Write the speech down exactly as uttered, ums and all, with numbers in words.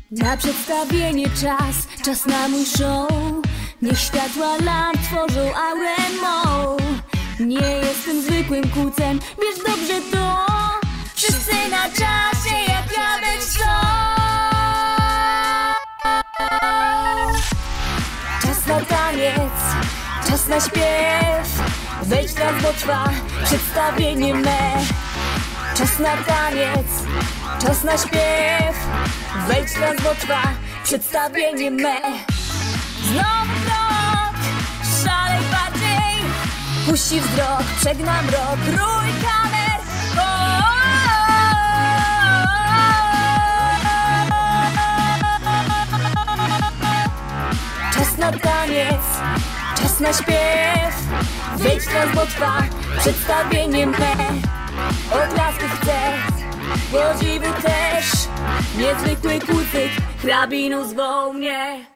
Na przedstawienie czas, czas na mój show. Niech światła lamp tworzą aurę mą. Nie jestem zwykłym kucem, wiesz dobrze to. Wszyscy na czasie, jak ja być chcą. Czas na taniec, czas na śpiew. Wejdź teraz, bo trwa przedstawienie me. Czas na taniec, czas na śpiew. Wejdź teraz, bo trwa przedstawienie me. Znowu krok, szalej bardziej. Puści wzrok, przegnam rok, rój kamer. O, o, o, o. Czas na taniec, czas na śpiew. Wejdź teraz, bo trwa przedstawienie me. Oklaski chcę, podziwu też. Niezwykły kucyk, hrabinu zwoł mnie.